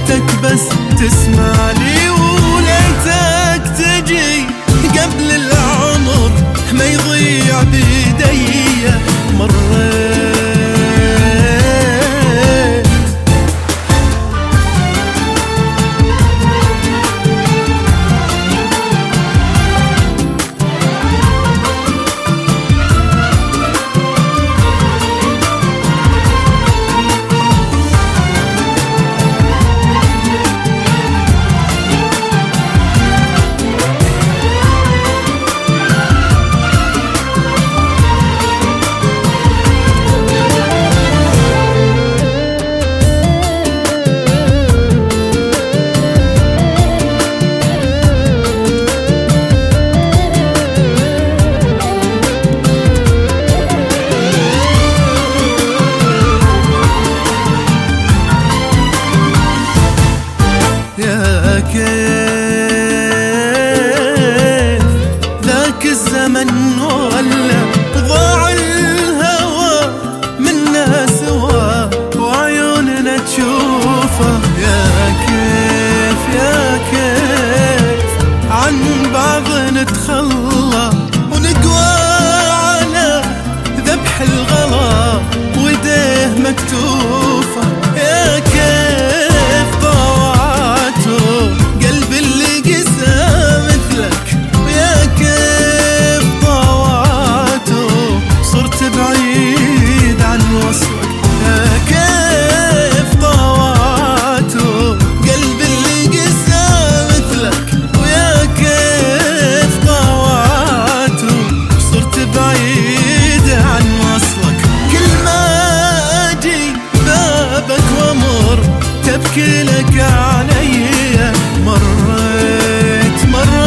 ليتك بس تسمع لي، وليتك تجي قبل العمر ما يضيع بيدي. مريت يا كيف ذاك الزمن ولا ضاع الهوى منا سوا وعيوننا تشوفه. يا كيف يا كيف عن بعض نتخلى ونقوى على ذبح الغلا ويديه مكتوفة. يا كيف قلبي اللي قسى مثلك، ويا كيف طواته صرت بعيد عن وصلك. يا كيف طواته قلبي اللي قسى مثلك، ويا كيف طواته صرت بعيد عن وصلك. كل ما اجي بابك وامر تبكي لك علي. مريت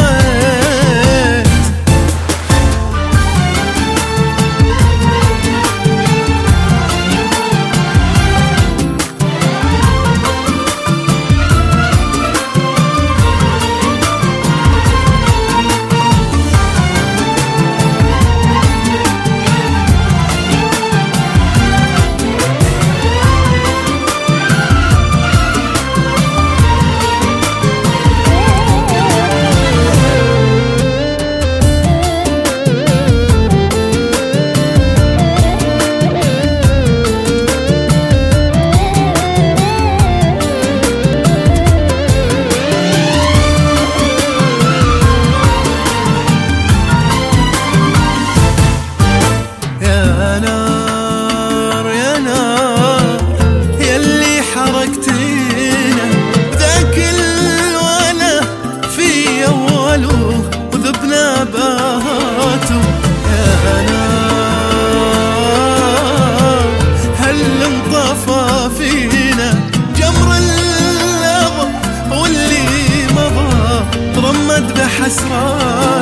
وذبنا باهاته. يا نار هل انطفى فينا جمر اللظى واللي مضى رمد بحسرات.